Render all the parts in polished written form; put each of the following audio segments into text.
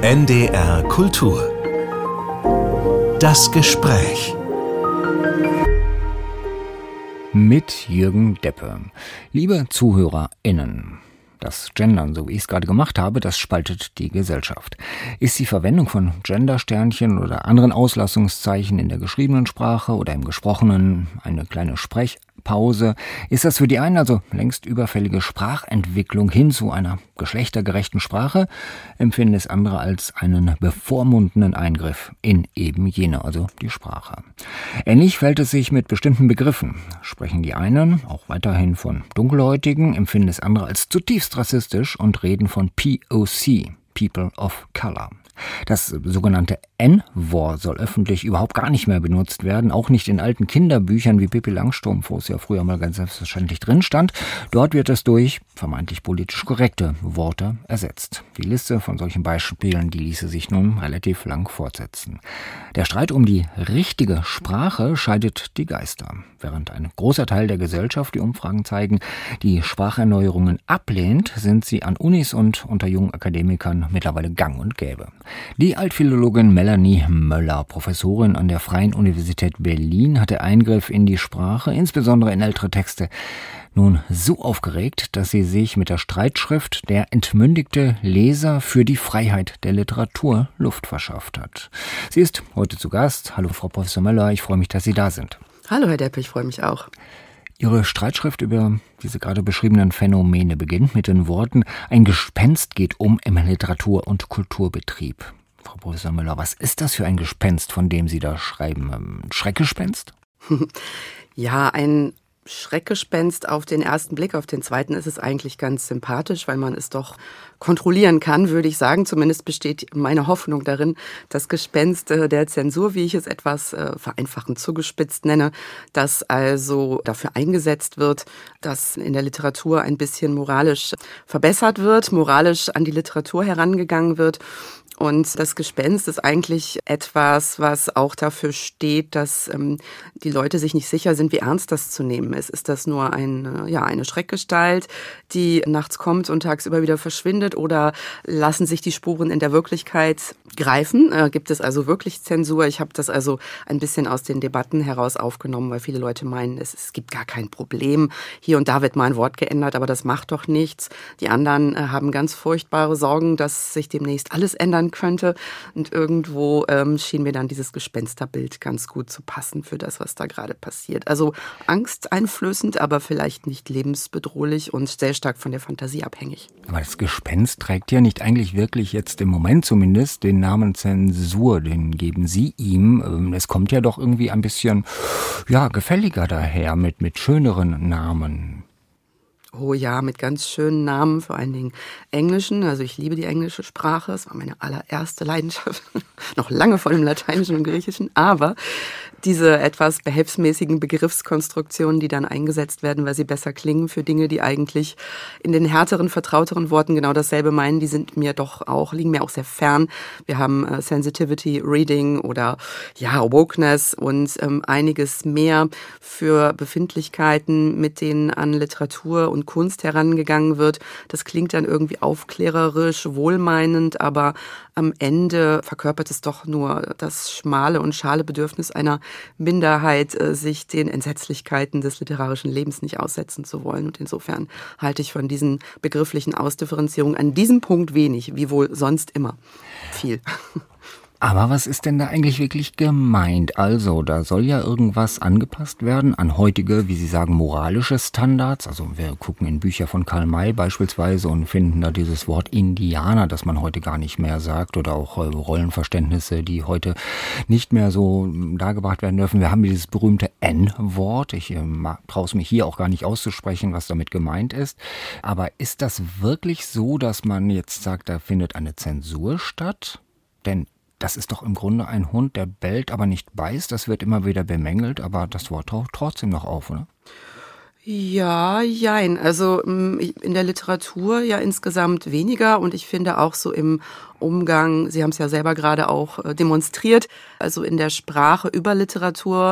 NDR Kultur. Das Gespräch. Mit Jürgen Deppe. Liebe ZuhörerInnen, das Gendern, so wie ich es gerade gemacht habe, das spaltet die Gesellschaft. Ist die Verwendung von Gendersternchen oder anderen Auslassungszeichen in der geschriebenen Sprache oder im Gesprochenen eine kleine Sprechpause? Ist das für die einen also längst überfällige Sprachentwicklung hin zu einer geschlechtergerechten Sprache? Empfinden es andere als einen bevormundenden Eingriff in eben jene, also die Sprache. Ähnlich verhält es sich mit bestimmten Begriffen. Sprechen die einen auch weiterhin von Dunkelhäutigen, empfinden es andere als zutiefst rassistisch und reden von POC, People of Color. Das sogenannte N-Wort soll öffentlich überhaupt gar nicht mehr benutzt werden, auch nicht in alten Kinderbüchern wie Pippi Langstrumpf, wo es ja früher mal ganz selbstverständlich drin stand. Dort wird es durch vermeintlich politisch korrekte Worte ersetzt. Die Liste von solchen Beispielen, die ließe sich nun relativ lang fortsetzen. Der Streit um die richtige Sprache scheidet die Geister. Während ein großer Teil der Gesellschaft, die Umfragen zeigen, die Spracherneuerungen ablehnt, sind sie an Unis und unter jungen Akademikern mittlerweile gang und gäbe. Die Altphilologin Melanie Möller, Professorin an der Freien Universität Berlin, hat der Eingriff in die Sprache, insbesondere in ältere Texte, nun so aufgeregt, dass sie sich mit der Streitschrift Der entmündigte Leser für die Freiheit der Literatur Luft verschafft hat. Sie ist heute zu Gast. Hallo Frau Professor Möller, ich freue mich, dass Sie da sind. Hallo Herr Deppe, ich freue mich auch. Ihre Streitschrift über diese gerade beschriebenen Phänomene beginnt mit den Worten: Ein Gespenst geht um im Literatur- und Kulturbetrieb. Frau Professor Möller, was ist das für ein Gespenst, von dem Sie da schreiben? Ein Schreckgespenst? Ja, ein Schreckgespenst auf den ersten Blick. Auf den zweiten ist es eigentlich ganz sympathisch, weil man es doch kontrollieren kann, würde ich sagen. Zumindest besteht meine Hoffnung darin, das Gespenst der Zensur, wie ich es etwas vereinfachend zugespitzt nenne, das also dafür eingesetzt wird, dass in der Literatur ein bisschen moralisch verbessert wird, moralisch an die Literatur herangegangen wird. Und das Gespenst ist eigentlich etwas, was auch dafür steht, dass die Leute sich nicht sicher sind, wie ernst das zu nehmen ist. Ist das nur eine Schreckgestalt, die nachts kommt und tagsüber wieder verschwindet, oder lassen sich die Spuren in der Wirklichkeit greifen? Gibt es also wirklich Zensur? Ich habe das also ein bisschen aus den Debatten heraus aufgenommen, weil viele Leute meinen, es gibt gar kein Problem. Hier und da wird mal ein Wort geändert, aber das macht doch nichts. Die anderen haben ganz furchtbare Sorgen, dass sich demnächst alles ändern könnte. Und irgendwo schien mir dann dieses Gespensterbild ganz gut zu passen für das, was da gerade passiert. Also angsteinflößend, aber vielleicht nicht lebensbedrohlich und sehr stark von der Fantasie abhängig. Aber das Gespenst trägt ja nicht eigentlich wirklich jetzt im Moment zumindest den Namen Zensur, den geben Sie ihm. Es kommt ja doch irgendwie ein bisschen gefälliger daher mit schöneren Namen. Oh ja, mit ganz schönen Namen, vor allen Dingen englischen. Also ich liebe die englische Sprache. Es war meine allererste Leidenschaft. Noch lange vor dem Lateinischen und Griechischen. Aber diese etwas behelfsmäßigen Begriffskonstruktionen, die dann eingesetzt werden, weil sie besser klingen für Dinge, die eigentlich in den härteren, vertrauteren Worten genau dasselbe meinen, die liegen mir auch sehr fern. Wir haben Sensitivity Reading oder Wokeness und einiges mehr für Befindlichkeiten, mit denen an Literatur und Kunst herangegangen wird. Das klingt dann irgendwie aufklärerisch, wohlmeinend, aber am Ende verkörpert es doch nur das schmale und schale Bedürfnis einer Minderheit, sich den Entsetzlichkeiten des literarischen Lebens nicht aussetzen zu wollen. Und insofern halte ich von diesen begrifflichen Ausdifferenzierungen an diesem Punkt wenig, wie wohl sonst immer viel. Aber was ist denn da eigentlich wirklich gemeint? Also, da soll ja irgendwas angepasst werden an heutige, wie Sie sagen, moralische Standards. Also wir gucken in Bücher von Karl May beispielsweise und finden da dieses Wort Indianer, das man heute gar nicht mehr sagt, oder auch Rollenverständnisse, die heute nicht mehr so dargebracht werden dürfen. Wir haben dieses berühmte N-Wort. Ich traue es mich hier auch gar nicht auszusprechen, was damit gemeint ist. Aber ist das wirklich so, dass man jetzt sagt, da findet eine Zensur statt? Denn das ist doch im Grunde ein Hund, der bellt, aber nicht beißt. Das wird immer wieder bemängelt, aber das Wort taucht trotzdem noch auf, oder? Ja, jein. Also in der Literatur ja insgesamt weniger und ich finde auch so im Umgang, Sie haben es ja selber gerade auch demonstriert, also in der Sprache über Literatur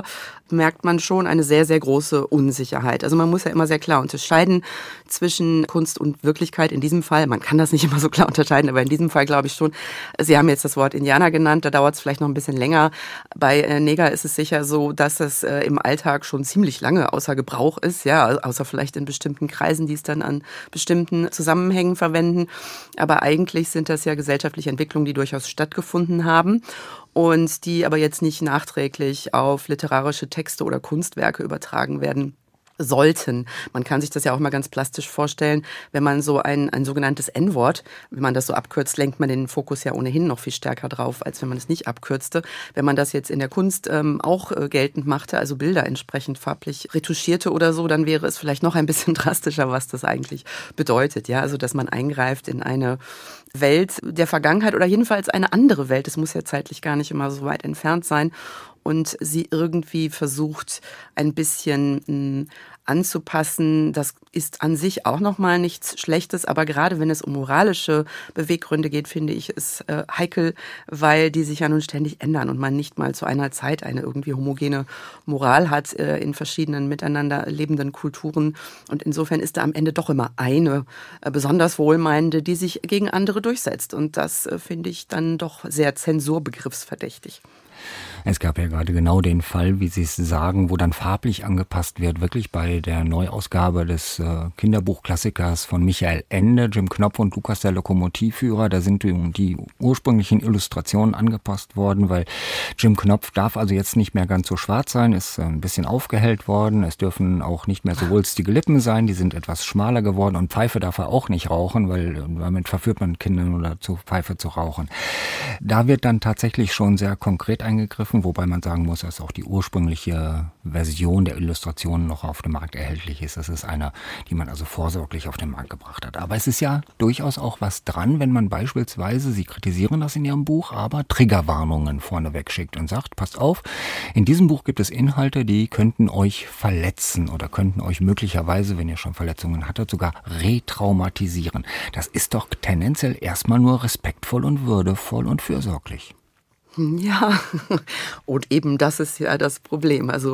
merkt man schon eine sehr, sehr große Unsicherheit. Also man muss ja immer sehr klar unterscheiden zwischen Kunst und Wirklichkeit in diesem Fall. Man kann das nicht immer so klar unterscheiden, aber in diesem Fall glaube ich schon. Sie haben jetzt das Wort Indianer genannt, da dauert es vielleicht noch ein bisschen länger. Bei Neger ist es sicher so, dass es im Alltag schon ziemlich lange außer Gebrauch ist, ja, außer vielleicht in bestimmten Kreisen, die es dann an bestimmten Zusammenhängen verwenden. Aber eigentlich sind das ja gesellschaftliche Entwicklungen, die durchaus stattgefunden haben und die aber jetzt nicht nachträglich auf literarische Texte oder Kunstwerke übertragen werden sollten. Man kann sich das ja auch mal ganz plastisch vorstellen, wenn man so ein sogenanntes N-Wort, wenn man das so abkürzt, lenkt man den Fokus ja ohnehin noch viel stärker drauf, als wenn man es nicht abkürzte. Wenn man das jetzt in der Kunst auch geltend machte, also Bilder entsprechend farblich retuschierte oder so, dann wäre es vielleicht noch ein bisschen drastischer, was das eigentlich bedeutet. Ja, also dass man eingreift in eine Welt der Vergangenheit oder jedenfalls eine andere Welt. Es muss ja zeitlich gar nicht immer so weit entfernt sein. Und sie irgendwie versucht, ein bisschen anzupassen. Das ist an sich auch nochmal nichts Schlechtes, aber gerade wenn es um moralische Beweggründe geht, finde ich es heikel, weil die sich ja nun ständig ändern und man nicht mal zu einer Zeit eine irgendwie homogene Moral hat in verschiedenen miteinander lebenden Kulturen. Und insofern ist da am Ende doch immer eine besonders wohlmeinende, die sich gegen andere durchsetzt. Und das finde ich dann doch sehr zensurbegriffsverdächtig. Es gab ja gerade genau den Fall, wie Sie es sagen, wo dann farblich angepasst wird, wirklich bei der Neuausgabe des Kinderbuchklassikers von Michael Ende, Jim Knopf und Lukas der Lokomotivführer. Da sind die ursprünglichen Illustrationen angepasst worden, weil Jim Knopf darf also jetzt nicht mehr ganz so schwarz sein, ist ein bisschen aufgehellt worden. Es dürfen auch nicht mehr so wulstige Lippen sein, die sind etwas schmaler geworden und Pfeife darf er auch nicht rauchen, weil damit verführt man Kinder oder zu Pfeife zu rauchen. Da wird dann tatsächlich schon sehr konkret eingegriffen, wobei man sagen muss, dass auch die ursprüngliche Version der Illustrationen noch auf dem Markt erhältlich ist. Das ist eine, die man also vorsorglich auf den Markt gebracht hat. Aber es ist ja durchaus auch was dran, wenn man beispielsweise, Sie kritisieren das in Ihrem Buch, aber Triggerwarnungen vorneweg schickt und sagt, passt auf, in diesem Buch gibt es Inhalte, die könnten euch verletzen oder könnten euch möglicherweise, wenn ihr schon Verletzungen hattet, sogar retraumatisieren. Das ist doch tendenziell erstmal nur respektvoll und würdevoll und fürsorglich. Ja, und eben das ist ja das Problem. Also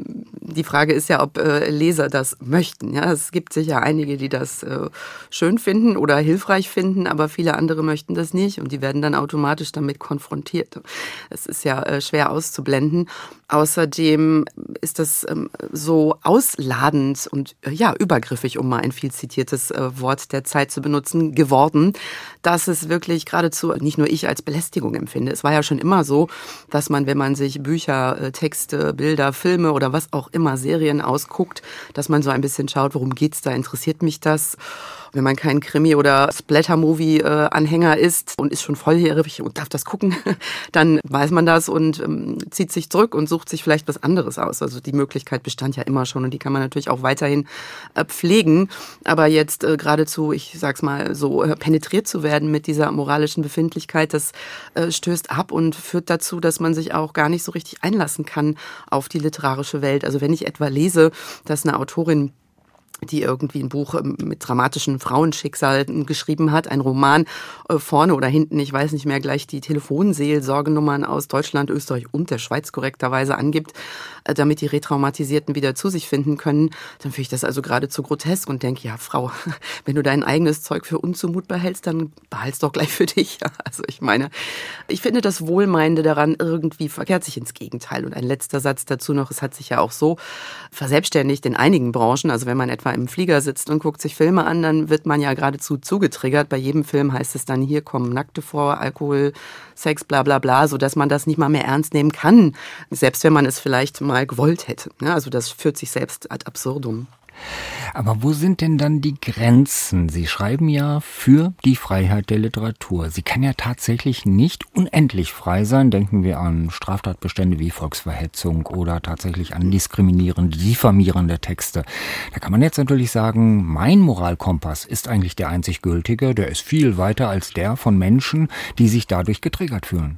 die Frage ist ja, ob Leser das möchten. Ja, es gibt sicher einige, die das schön finden oder hilfreich finden, aber viele andere möchten das nicht und die werden dann automatisch damit konfrontiert. Es ist ja schwer auszublenden. Außerdem ist das so ausladend und ja übergriffig, um mal ein viel zitiertes Wort der Zeit zu benutzen, geworden, dass es wirklich geradezu nicht nur ich als Belästigung empfinde. Es war ja schon immer so, dass man, wenn man sich Bücher, Texte, Bilder, Filme oder was auch immer, Serien ausguckt, dass man so ein bisschen schaut, worum geht's da, interessiert mich das? Wenn man kein Krimi- oder Splatter-Movie-Anhänger ist und ist schon volljährig und darf das gucken, dann weiß man das und zieht sich zurück und sucht sich vielleicht was anderes aus. Also die Möglichkeit bestand ja immer schon und die kann man natürlich auch weiterhin pflegen. Aber jetzt geradezu, ich sag's mal so, penetriert zu werden mit dieser moralischen Befindlichkeit, das stößt ab und führt dazu, dass man sich auch gar nicht so richtig einlassen kann auf die literarische Welt. Also wenn ich etwa lese, dass eine Autorin, die irgendwie ein Buch mit dramatischen Frauenschicksalen geschrieben hat, ein Roman, vorne oder hinten, ich weiß nicht mehr, gleich die Telefonseelsorgenummern aus Deutschland, Österreich und der Schweiz korrekterweise angibt, damit die Retraumatisierten wieder zu sich finden können, dann finde ich das also geradezu grotesk und denke, ja Frau, wenn du dein eigenes Zeug für unzumutbar hältst, dann behalt's doch gleich für dich. Also ich meine, ich finde das Wohlmeinende daran irgendwie verkehrt sich ins Gegenteil. Und ein letzter Satz dazu noch, es hat sich ja auch so verselbstständigt in einigen Branchen, also wenn man etwa im Flieger sitzt und guckt sich Filme an, dann wird man ja geradezu zugetriggert. Bei jedem Film heißt es dann, hier kommen Nackte vor, Alkohol, Sex, bla bla bla, sodass man das nicht mal mehr ernst nehmen kann, selbst wenn man es vielleicht mal gewollt hätte. Also das führt sich selbst ad absurdum. Aber wo sind denn dann die Grenzen? Sie schreiben ja für die Freiheit der Literatur. Sie kann ja tatsächlich nicht unendlich frei sein. Denken wir an Straftatbestände wie Volksverhetzung oder tatsächlich an diskriminierende, diffamierende Texte. Da kann man jetzt natürlich sagen, mein Moralkompass ist eigentlich der einzig gültige. Der ist viel weiter als der von Menschen, die sich dadurch getriggert fühlen.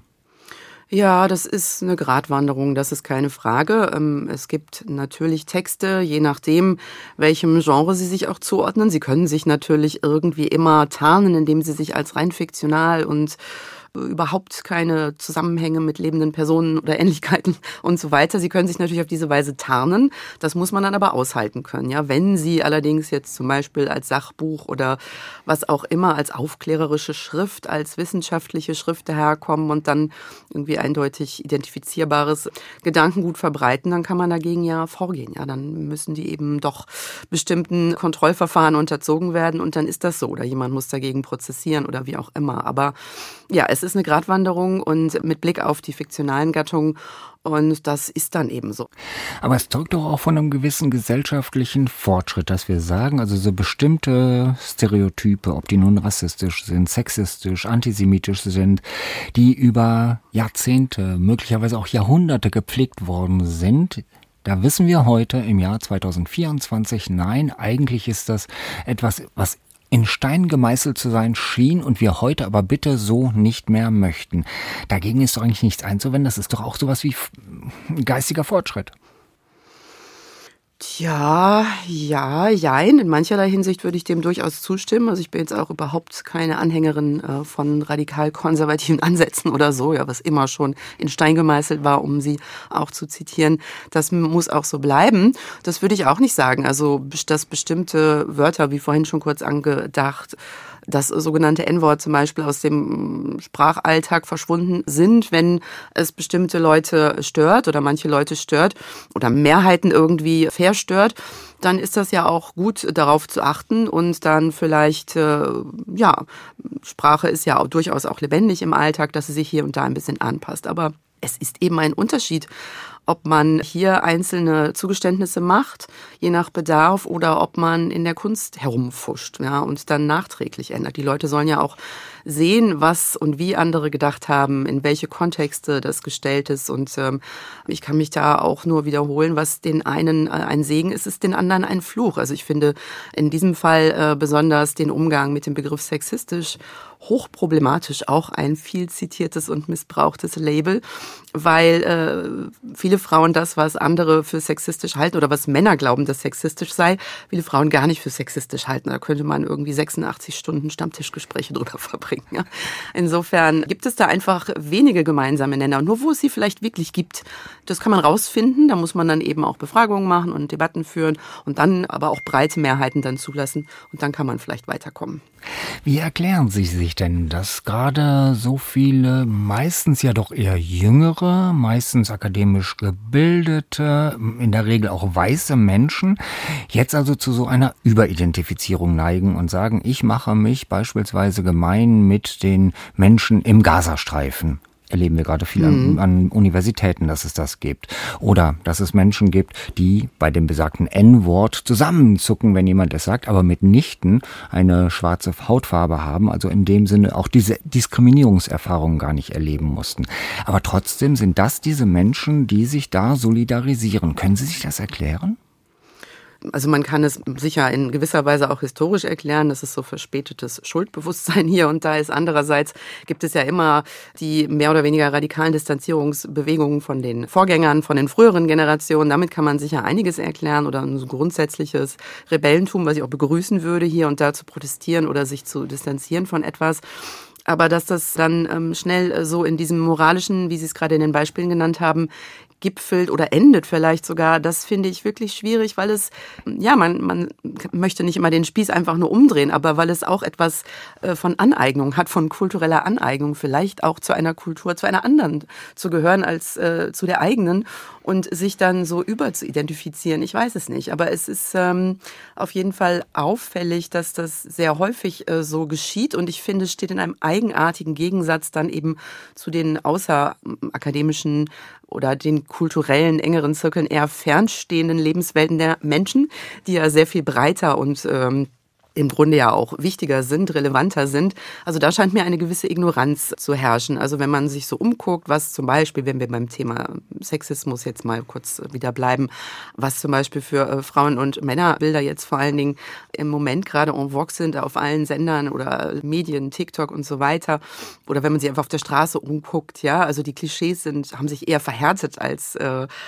Ja, das ist eine Gratwanderung, das ist keine Frage. Es gibt natürlich Texte, je nachdem, welchem Genre sie sich auch zuordnen. Sie können sich natürlich irgendwie immer tarnen, indem sie sich als rein fiktional und überhaupt keine Zusammenhänge mit lebenden Personen oder Ähnlichkeiten und so weiter. Sie können sich natürlich auf diese Weise tarnen. Das muss man dann aber aushalten können. Ja, wenn Sie allerdings jetzt zum Beispiel als Sachbuch oder was auch immer, als aufklärerische Schrift, als wissenschaftliche Schrift daherkommen und dann irgendwie eindeutig identifizierbares Gedankengut verbreiten, dann kann man dagegen ja vorgehen. Ja, dann müssen die eben doch bestimmten Kontrollverfahren unterzogen werden und dann ist das so. Oder jemand muss dagegen prozessieren oder wie auch immer. Aber ja, es ist eine Gratwanderung und mit Blick auf die fiktionalen Gattungen und das ist dann eben so. Aber es zeugt doch auch von einem gewissen gesellschaftlichen Fortschritt, dass wir sagen, also so bestimmte Stereotype, ob die nun rassistisch sind, sexistisch, antisemitisch sind, die über Jahrzehnte, möglicherweise auch Jahrhunderte gepflegt worden sind, da wissen wir heute im Jahr 2024, nein, eigentlich ist das etwas, was in Stein gemeißelt zu sein schien und wir heute aber bitte so nicht mehr möchten. Dagegen ist doch eigentlich nichts einzuwenden. Das ist doch auch sowas wie geistiger Fortschritt. Tja, ja, jein. In mancherlei Hinsicht würde ich dem durchaus zustimmen. Also ich bin jetzt auch überhaupt keine Anhängerin von radikal-konservativen Ansätzen oder so, ja, was immer schon in Stein gemeißelt war, um sie auch zu zitieren. Das muss auch so bleiben. Das würde ich auch nicht sagen. Also, dass bestimmte Wörter, wie vorhin schon kurz angedacht, das sogenannte N-Wort zum Beispiel aus dem Sprachalltag verschwunden sind, wenn es bestimmte Leute stört oder manche Leute stört oder Mehrheiten irgendwie verstört, dann ist das ja auch gut, darauf zu achten und dann vielleicht, Sprache ist ja auch durchaus auch lebendig im Alltag, dass sie sich hier und da ein bisschen anpasst. Aber es ist eben ein Unterschied, ob man hier einzelne Zugeständnisse macht, je nach Bedarf, oder ob man in der Kunst herumfuscht, ja, und dann nachträglich ändert. Die Leute sollen ja auch sehen, was und wie andere gedacht haben, in welche Kontexte das gestellt ist. Und ich kann mich da auch nur wiederholen, was den einen ein Segen ist, ist den anderen ein Fluch. Also ich finde in diesem Fall besonders den Umgang mit dem Begriff sexistisch hochproblematisch, auch ein viel zitiertes und missbrauchtes Label, weil viele Frauen das, was andere für sexistisch halten oder was Männer glauben, dass sexistisch sei, viele Frauen gar nicht für sexistisch halten. Da könnte man irgendwie 86 Stunden Stammtischgespräche drüber verbringen. Ja. Insofern gibt es da einfach wenige gemeinsame Nenner. Und nur wo es sie vielleicht wirklich gibt, das kann man rausfinden. Da muss man dann eben auch Befragungen machen und Debatten führen und dann aber auch breite Mehrheiten dann zulassen. Und dann kann man vielleicht weiterkommen. Wie erklären Sie sich denn, dass gerade so viele, meistens ja doch eher jüngere, meistens akademisch gebildete, in der Regel auch weiße Menschen, jetzt also zu so einer Überidentifizierung neigen und sagen, ich mache mich beispielsweise gemein mit den Menschen im Gazastreifen? Erleben wir gerade viel an Universitäten, dass es das gibt. Oder dass es Menschen gibt, die bei dem besagten N-Wort zusammenzucken, wenn jemand es sagt, aber mitnichten eine schwarze Hautfarbe haben, also in dem Sinne auch diese Diskriminierungserfahrungen gar nicht erleben mussten. Aber trotzdem sind das diese Menschen, die sich da solidarisieren. Können Sie sich das erklären? Also man kann es sicher in gewisser Weise auch historisch erklären, dass es so verspätetes Schuldbewusstsein hier und da ist. Andererseits gibt es ja immer die mehr oder weniger radikalen Distanzierungsbewegungen von den Vorgängern, von den früheren Generationen. Damit kann man sicher einiges erklären oder ein so grundsätzliches Rebellentum, was ich auch begrüßen würde, hier und da zu protestieren oder sich zu distanzieren von etwas. Aber dass das dann schnell so in diesem moralischen, wie Sie es gerade in den Beispielen genannt haben, gipfelt oder endet vielleicht sogar, das finde ich wirklich schwierig, weil es, ja, man möchte nicht immer den Spieß einfach nur umdrehen, aber weil es auch etwas von Aneignung hat, von kultureller Aneignung, vielleicht auch zu einer Kultur, zu einer anderen zu gehören als zu der eigenen und sich dann so über zu identifizieren. Ich weiß es nicht, aber es ist auf jeden Fall auffällig, dass das sehr häufig so geschieht und ich finde, es steht in einem eigenartigen Gegensatz dann eben zu den außerakademischen oder den kulturellen, engeren Zirkeln eher fernstehenden Lebenswelten der Menschen, die ja sehr viel breiter und im Grunde ja auch wichtiger sind, relevanter sind. Also da scheint mir eine gewisse Ignoranz zu herrschen. Also wenn man sich so umguckt, was zum Beispiel, wenn wir beim Thema Sexismus jetzt mal kurz wieder bleiben, was zum Beispiel für Frauen- und Männerbilder jetzt vor allen Dingen im Moment gerade en vogue sind auf allen Sendern oder Medien, TikTok und so weiter. Oder wenn man sich einfach auf der Straße umguckt, ja, also die Klischees haben sich eher verhärtet als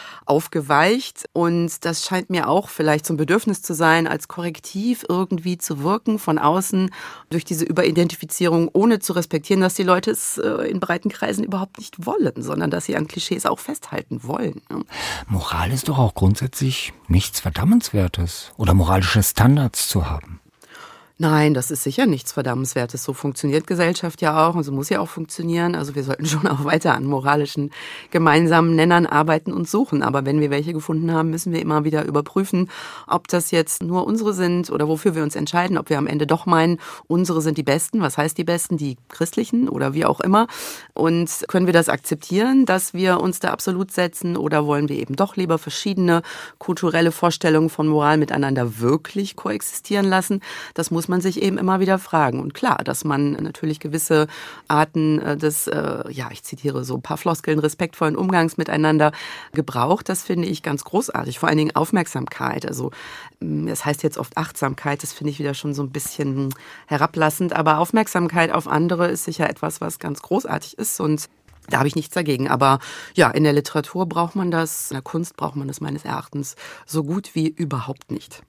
aufgeweicht. Und das scheint mir auch vielleicht so ein Bedürfnis zu sein, als Korrektiv irgendwie zu wirken von außen durch diese Überidentifizierung, ohne zu respektieren, dass die Leute es in breiten Kreisen überhaupt nicht wollen, sondern dass sie an Klischees auch festhalten wollen. Moral ist doch auch grundsätzlich nichts Verdammenswertes oder moralische Standards zu haben. Nein, das ist sicher nichts Verdammenswertes. So funktioniert Gesellschaft ja auch und so muss ja auch funktionieren. Also wir sollten schon auch weiter an moralischen gemeinsamen Nennern arbeiten und suchen. Aber wenn wir welche gefunden haben, müssen wir immer wieder überprüfen, ob das jetzt nur unsere sind oder wofür wir uns entscheiden, ob wir am Ende doch meinen, unsere sind die Besten. Was heißt die Besten? Die christlichen oder wie auch immer. Und können wir das akzeptieren, dass wir uns da absolut setzen, oder wollen wir eben doch lieber verschiedene kulturelle Vorstellungen von Moral miteinander wirklich koexistieren lassen? Das muss man sich eben immer wieder fragen. Und klar, dass man natürlich gewisse Arten des, ich zitiere so ein paar Floskeln, respektvollen Umgangs miteinander gebraucht, das finde ich ganz großartig. Vor allen Dingen Aufmerksamkeit. Also es heißt jetzt oft Achtsamkeit, das finde ich wieder schon so ein bisschen herablassend, aber Aufmerksamkeit auf andere ist sicher etwas, was ganz großartig ist, und da habe ich nichts dagegen. Aber ja, in der Literatur braucht man das, in der Kunst braucht man das meines Erachtens so gut wie überhaupt nicht.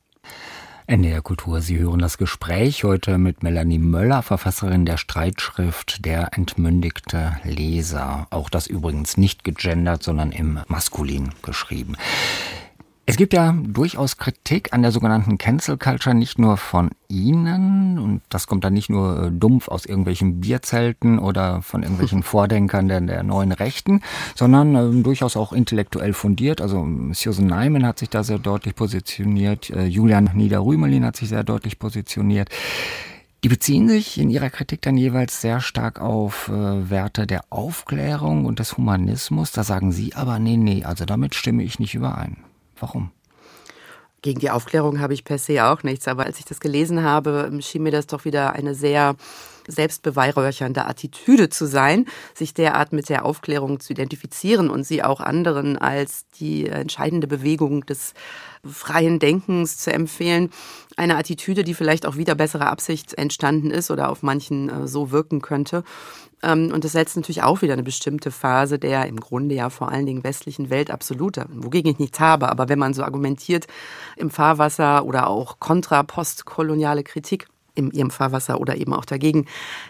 NDR Kultur, Sie hören das Gespräch heute mit Melanie Möller, Verfasserin der Streitschrift Der entmündigte Leser. Auch das übrigens nicht gegendert, sondern im Maskulin geschrieben. Es gibt ja durchaus Kritik an der sogenannten Cancel Culture, nicht nur von Ihnen, und das kommt dann nicht nur dumpf aus irgendwelchen Bierzelten oder von irgendwelchen Vordenkern der neuen Rechten, sondern durchaus auch intellektuell fundiert. Also Susan Neiman hat sich da sehr deutlich positioniert, Julian Nieder-Rümelin hat sich sehr deutlich positioniert. Die beziehen sich in ihrer Kritik dann jeweils sehr stark auf Werte der Aufklärung und des Humanismus. Da sagen Sie aber, nee, also damit stimme ich nicht überein. Warum? Gegen die Aufklärung habe ich per se auch nichts, aber als ich das gelesen habe, schien mir das doch wieder eine sehr selbstbeweihräuchernde Attitüde zu sein, sich derart mit der Aufklärung zu identifizieren und sie auch anderen als die entscheidende Bewegung des freien Denkens zu empfehlen. Eine Attitüde, die vielleicht auch wieder besserer Absicht entstanden ist oder auf manchen so wirken könnte. Und das setzt natürlich auch wieder eine bestimmte Phase der im Grunde ja vor allen Dingen westlichen Welt absoluter, wogegen ich nichts habe. Aber wenn man so argumentiert im Fahrwasser oder auch kontra-postkoloniale Kritik in ihrem Fahrwasser oder eben auch dagegen,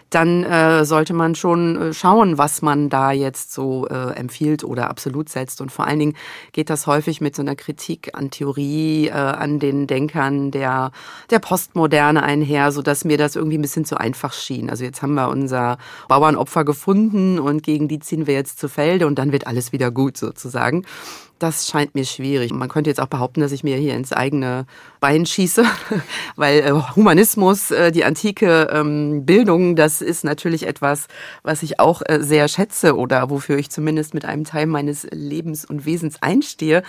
dann sollte man schon schauen, was man da jetzt so empfiehlt oder absolut setzt. Und vor allen Dingen geht das häufig mit so einer Kritik an Theorie, an den Denkern der Postmoderne einher, sodass mir das irgendwie ein bisschen zu einfach schien. Also jetzt haben wir unser Bauernopfer gefunden und gegen die ziehen wir jetzt zu Felde und dann wird alles wieder gut sozusagen. Das scheint mir schwierig. Man könnte jetzt auch behaupten, dass ich mir hier ins eigene Bein schieße, weil Humanismus, die antike Bildung, das ist natürlich etwas, was ich auch sehr schätze oder wofür ich zumindest mit einem Teil meines Lebens und Wesens einstehe,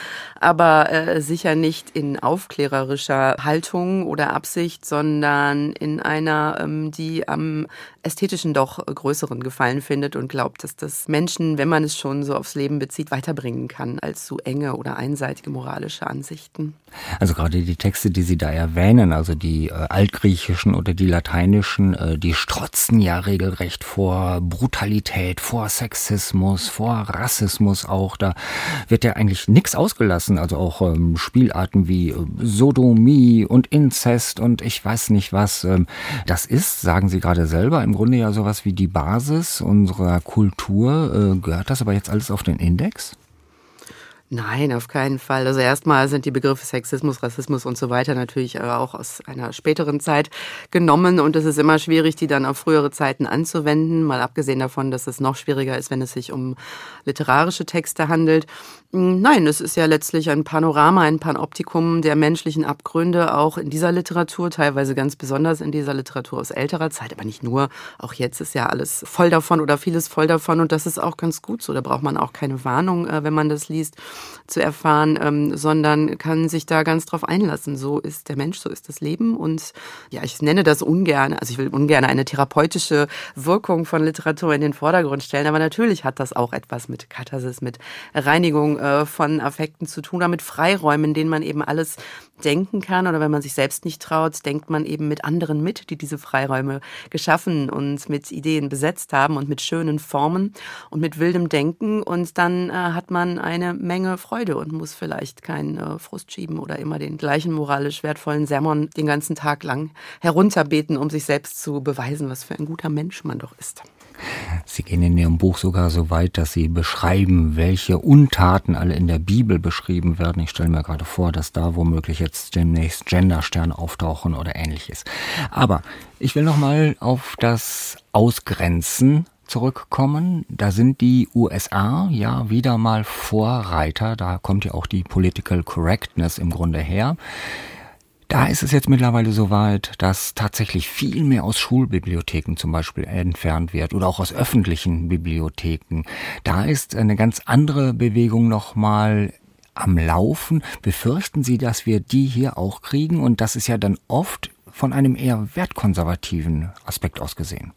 aber sicher nicht in aufklärerischer Haltung oder Absicht, sondern in einer, die am ästhetischen doch größeren Gefallen findet und glaubt, dass das Menschen, wenn man es schon so aufs Leben bezieht, weiterbringen kann als so enge oder einseitige moralische Ansichten. Also gerade die Texte, die Sie da erwähnen, also die altgriechischen oder die lateinischen, die strotzen ja regelrecht vor Brutalität, vor Sexismus, vor Rassismus auch. Da wird ja eigentlich nichts ausgelassen. Also auch Spielarten wie Sodomie und Inzest und ich weiß nicht was. Das ist, sagen Sie gerade selber, im Grunde ja sowas wie die Basis unserer Kultur. Gehört das aber jetzt alles auf den Index? Nein, auf keinen Fall. Also erstmal sind die Begriffe Sexismus, Rassismus und so weiter natürlich auch aus einer späteren Zeit genommen und es ist immer schwierig, die dann auf frühere Zeiten anzuwenden, mal abgesehen davon, dass es noch schwieriger ist, wenn es sich um literarische Texte handelt. Nein, es ist ja letztlich ein Panorama, ein Panoptikum der menschlichen Abgründe, auch in dieser Literatur, teilweise ganz besonders in dieser Literatur aus älterer Zeit, aber nicht nur. Auch jetzt ist ja alles voll davon oder vieles voll davon und das ist auch ganz gut so. Da braucht man auch keine Warnung, wenn man das liest, zu erfahren, sondern kann sich da ganz drauf einlassen. So ist der Mensch, so ist das Leben und ja, ich nenne das ungern, also ich will ungern eine therapeutische Wirkung von Literatur in den Vordergrund stellen, aber natürlich hat das auch etwas mit Katharsis, mit Reinigung von Affekten zu tun, oder mit Freiräumen, in denen man eben alles denken kann oder wenn man sich selbst nicht traut, denkt man eben mit anderen mit, die diese Freiräume geschaffen und mit Ideen besetzt haben und mit schönen Formen und mit wildem Denken und dann hat man eine Menge Freude und muss vielleicht keinen Frust schieben oder immer den gleichen moralisch wertvollen Sermon den ganzen Tag lang herunterbeten, um sich selbst zu beweisen, was für ein guter Mensch man doch ist. Sie gehen in Ihrem Buch sogar so weit, dass Sie beschreiben, welche Untaten alle in der Bibel beschrieben werden. Ich stelle mir gerade vor, dass da womöglich jetzt demnächst Gendersterne auftauchen oder Ähnliches. Aber ich will nochmal auf das Ausgrenzen zurückkommen. Da sind die USA ja wieder mal Vorreiter. Da kommt ja auch die Political Correctness im Grunde her. Da ist es jetzt mittlerweile so weit, dass tatsächlich viel mehr aus Schulbibliotheken zum Beispiel entfernt wird oder auch aus öffentlichen Bibliotheken. Da ist eine ganz andere Bewegung nochmal am Laufen. Befürchten Sie, dass wir die hier auch kriegen? Und das ist ja dann oft von einem eher wertkonservativen Aspekt aus gesehen.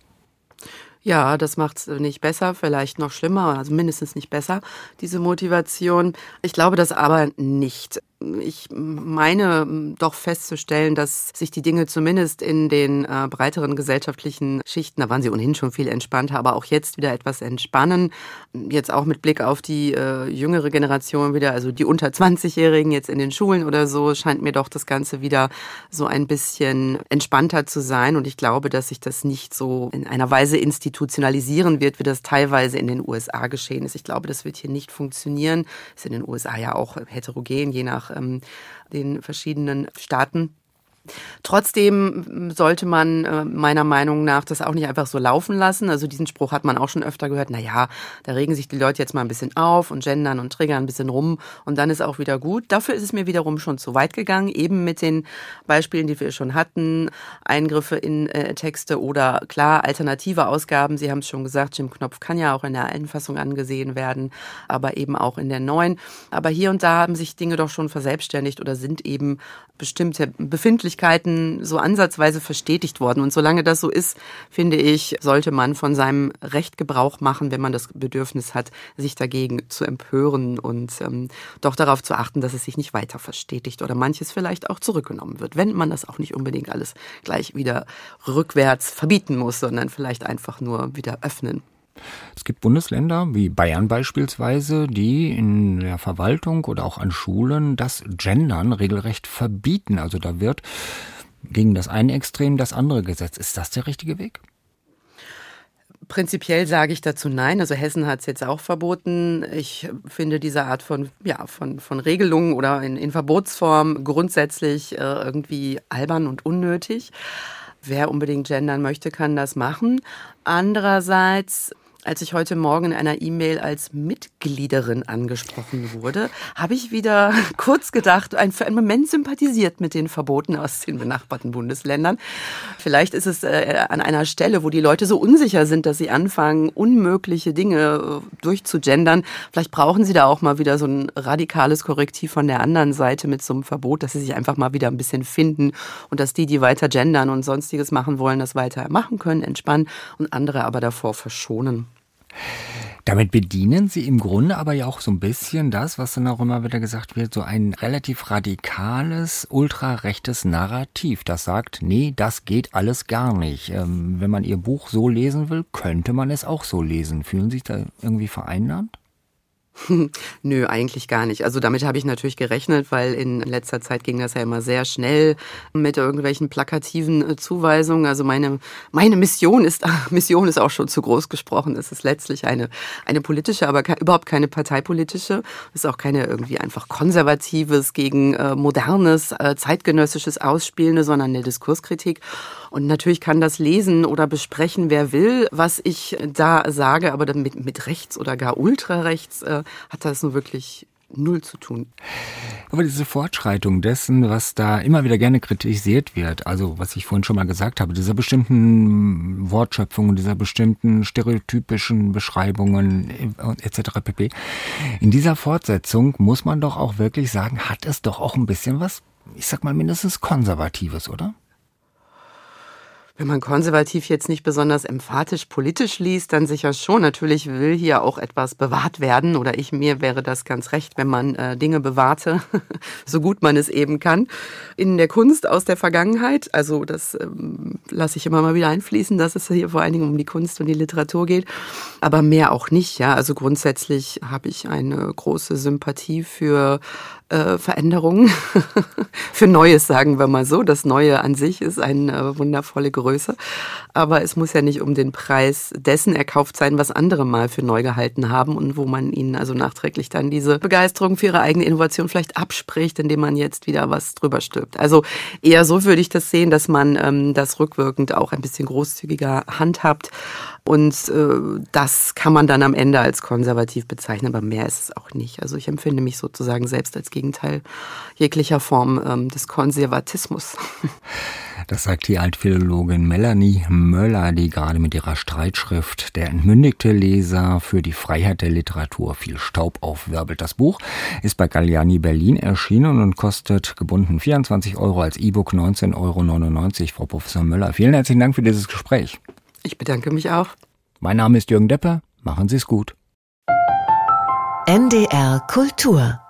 Ja, das macht's nicht besser, vielleicht noch schlimmer, also mindestens nicht besser, diese Motivation. Ich glaube das aber nicht. Ich meine doch festzustellen, dass sich die Dinge zumindest in den breiteren gesellschaftlichen Schichten, da waren sie ohnehin schon viel entspannter, aber auch jetzt wieder etwas entspannen. Jetzt auch mit Blick auf die jüngere Generation wieder, also die unter 20-Jährigen jetzt in den Schulen oder so, scheint mir doch das Ganze wieder so ein bisschen entspannter zu sein. Und ich glaube, dass sich das nicht so in einer Weise institutionalisieren wird, wie das teilweise in den USA geschehen ist. Ich glaube, das wird hier nicht funktionieren. Ist in den USA ja auch heterogen, je nach den verschiedenen Staaten. Trotzdem sollte man meiner Meinung nach das auch nicht einfach so laufen lassen. Also diesen Spruch hat man auch schon öfter gehört. Naja, da regen sich die Leute jetzt mal ein bisschen auf und gendern und triggern ein bisschen rum und dann ist auch wieder gut. Dafür ist es mir wiederum schon zu weit gegangen, eben mit den Beispielen, die wir schon hatten, Eingriffe in Texte oder klar, alternative Ausgaben. Sie haben es schon gesagt, Jim Knopf kann ja auch in der alten Fassung angesehen werden, aber eben auch in der neuen. Aber hier und da haben sich Dinge doch schon verselbstständigt oder sind eben bestimmte Befindlichkeiten so ansatzweise verstetigt worden. Und solange das so ist, finde ich, sollte man von seinem Recht Gebrauch machen, wenn man das Bedürfnis hat, sich dagegen zu empören und doch darauf zu achten, dass es sich nicht weiter verstetigt oder manches vielleicht auch zurückgenommen wird, wenn man das auch nicht unbedingt alles gleich wieder rückwärts verbieten muss, sondern vielleicht einfach nur wieder öffnen. Es gibt Bundesländer wie Bayern beispielsweise, die in der Verwaltung oder auch an Schulen das Gendern regelrecht verbieten. Also da wird gegen das eine Extrem das andere gesetzt. Ist das der richtige Weg? Prinzipiell sage ich dazu nein. Also Hessen hat es jetzt auch verboten. Ich finde diese Art von Regelungen oder in Verbotsform grundsätzlich irgendwie albern und unnötig. Wer unbedingt gendern möchte, kann das machen. Andererseits, als ich heute Morgen in einer E-Mail als Mitgliederin angesprochen wurde, habe ich wieder kurz gedacht, für einen Moment sympathisiert mit den Verboten aus den benachbarten Bundesländern. Vielleicht ist es an einer Stelle, wo die Leute so unsicher sind, dass sie anfangen, unmögliche Dinge durchzugendern. Vielleicht brauchen sie da auch mal wieder so ein radikales Korrektiv von der anderen Seite mit so einem Verbot, dass sie sich einfach mal wieder ein bisschen finden und dass die weiter gendern und Sonstiges machen wollen, das weiter machen können, entspannen und andere aber davor verschonen. Damit bedienen Sie im Grunde aber ja auch so ein bisschen das, was dann auch immer wieder gesagt wird, so ein relativ radikales, ultrarechtes Narrativ, das sagt, nee, das geht alles gar nicht. Wenn man Ihr Buch so lesen will, könnte man es auch so lesen. Fühlen Sie sich da irgendwie vereinnahmt? Nö, eigentlich gar nicht. Also damit habe ich natürlich gerechnet, weil in letzter Zeit ging das ja immer sehr schnell mit irgendwelchen plakativen Zuweisungen. Also meine Mission ist auch schon zu groß gesprochen. Es ist letztlich eine politische, aber überhaupt keine parteipolitische. Es ist auch keine irgendwie einfach konservatives gegen modernes, zeitgenössisches Ausspielende, sondern eine Diskurskritik. Und natürlich kann das lesen oder besprechen, wer will, was ich da sage, aber dann mit rechts oder gar ultrarechts hat das nun wirklich null zu tun. Aber diese Fortschreitung dessen, was da immer wieder gerne kritisiert wird, also was ich vorhin schon mal gesagt habe, dieser bestimmten Wortschöpfungen, dieser bestimmten stereotypischen Beschreibungen etc. pp. In dieser Fortsetzung muss man doch auch wirklich sagen, hat es doch auch ein bisschen was, ich sag mal mindestens Konservatives, oder? Wenn man konservativ jetzt nicht besonders emphatisch politisch liest, dann sicher schon. Natürlich will hier auch etwas bewahrt werden oder mir wäre das ganz recht, wenn man Dinge bewahrte, so gut man es eben kann. In der Kunst aus der Vergangenheit, also das lasse ich immer mal wieder einfließen, dass es hier vor allen Dingen um die Kunst und die Literatur geht, aber mehr auch nicht. Ja, also grundsätzlich habe ich eine große Sympathie für Veränderungen, für Neues, sagen wir mal so. Das Neue an sich ist eine wundervolle Größe, aber es muss ja nicht um den Preis dessen erkauft sein, was andere mal für neu gehalten haben und wo man ihnen also nachträglich dann diese Begeisterung für ihre eigene Innovation vielleicht abspricht, indem man jetzt wieder was drüber stülpt. Also eher so würde ich das sehen, dass man das rückwirkend auch ein bisschen großzügiger handhabt. Und das kann man dann am Ende als konservativ bezeichnen, aber mehr ist es auch nicht. Also ich empfinde mich sozusagen selbst als Gegenteil jeglicher Form des Konservatismus. Das sagt die Altphilologin Melanie Möller, die gerade mit ihrer Streitschrift Der entmündigte Leser für die Freiheit der Literatur viel Staub aufwirbelt. Das Buch ist bei Galliani Berlin erschienen und kostet gebunden 24 € als E-Book 19,99 €. Frau Professor Möller, vielen herzlichen Dank für dieses Gespräch. Ich bedanke mich auch. Mein Name ist Jürgen Deppe. Machen Sie es gut. NDR Kultur